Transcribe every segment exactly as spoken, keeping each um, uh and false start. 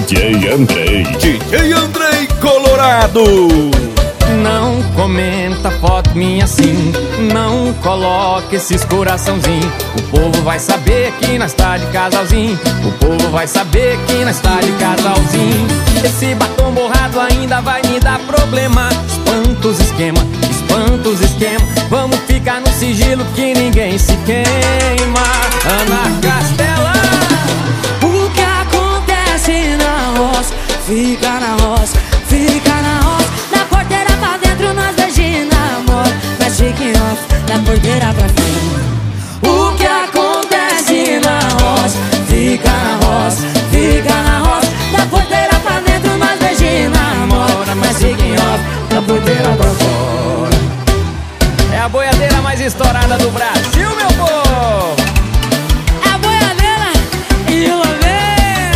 J Andrei, D J Andrei Colorado. Não comenta foto minha assim, não coloque esses coraçãozinho. O povo vai saber que nós tá de casalzinho. O povo vai saber que nós tá de casalzinho. Esse batom borrado ainda vai me dar problema. Espanta os esquema, espanta os esquema. Vamos ficar no sigilo que ninguém se queima. Ana Castela. O que acontece na roça, fica na roça, fica na roça. Da porteira pra dentro nós beijinhos namoro, mas fica em off, da porteira pra fora. O que acontece na roça, fica na roça, fica na roça. Da porteira pra dentro nós beijinhos namoro, mas fica em off, da porteira pra fora. É a boiadeira mais estourada do Brasil, meu povo. É a boiadeira e o lamê.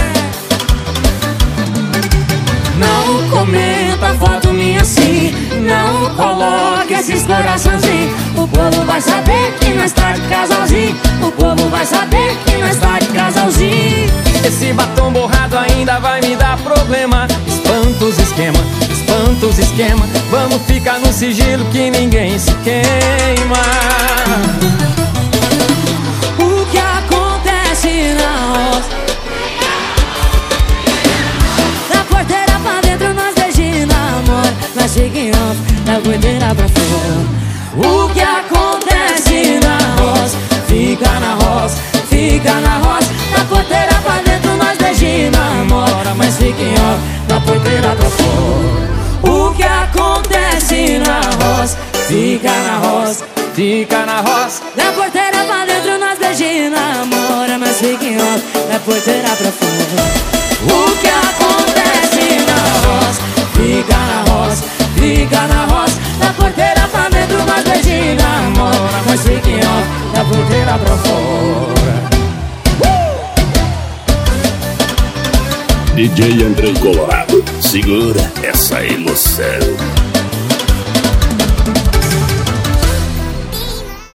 Não comenta foto minha assim, não coloque esses coraçãozinhos. O povo vai saber que nós tá de casalzinho. O povo vai saber que nós tá de casalzinho. Esse batom borrado ainda vai me dar problema. Espanta os esquema, espanta os esquema. Vamos ficar no sigilo que ninguém se queima. O que acontece na roça, da porteira pra dentro nós beijinhos namoro, mas fica em off, da porteira pra fora. O que acontece na roça, fica na roça, fica na roça. Da porteira pra dentro nós beijinhos namoro, mas fica em off, da porteira pra fora. O que acontece na roça, fica na roça, Fica na roça. da porteira pra dentro nós beijinhos namora, mas fica em off, da porteira pra fora. O que acontece na roça, fica na roça, fica na roça. Da porteira pra dentro nós beijinhos namora, mas fica em off, da porteira pra fora. D J Andrei Colorado, segura essa emoção.